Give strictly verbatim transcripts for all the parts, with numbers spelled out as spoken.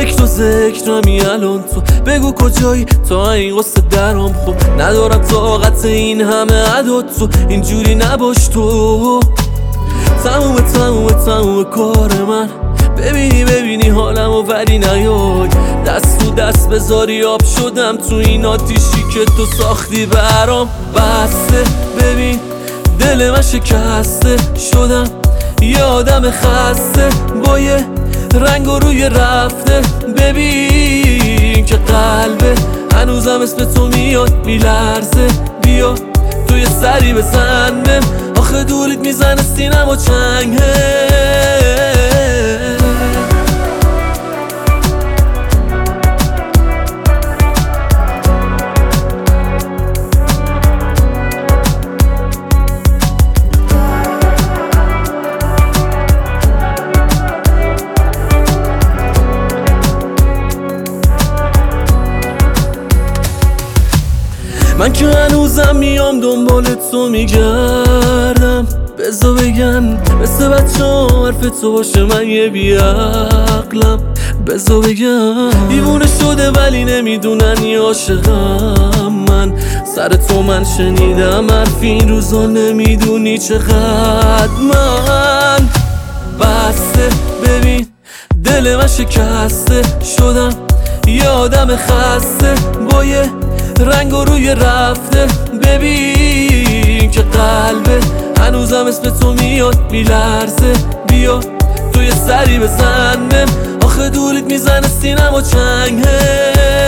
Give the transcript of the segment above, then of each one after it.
فکر و ذکرمی الان تو بگو کجایی تا این قصه درام خوب ندارم طاقت این همه عدد تو اینجوری نباش تو تموم تموم تموم کار من ببینی ببینی حالمو ولی نیای دست تو دست بذاری آب شدم تو این آتیشی که تو ساختی برام بسته ببین دل من شکسته شدم یه آدم خسته با یه رنگ و روی رفته ببین که قلبه هنوزم اسم تو میاد میلرزه بیا تو یه سری بزن بهم آخه دوریت میزنه سینم و چنگه من که هنوزم میام دنبال تو میگردم بذار بگن مثل بچه ها حرف تو باشه من یه بیعقلم بذار بگن دیوونه شده ولی نمیدونن یه عاشقم من سر تو من شنیدم حرف این روزا نمیدونی چقدر من بسته ببین دل من شکسته شدم یه آدم خسته با یه رنگ و روی رفته ببین که قلبه هنوزم اسم تو میاد میلرزه بیا تو یه سری بزن بهم آخه دوریت میزنه سینم و چنگه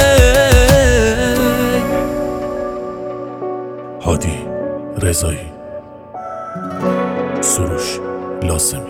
هادی رضایی سروش لاسمی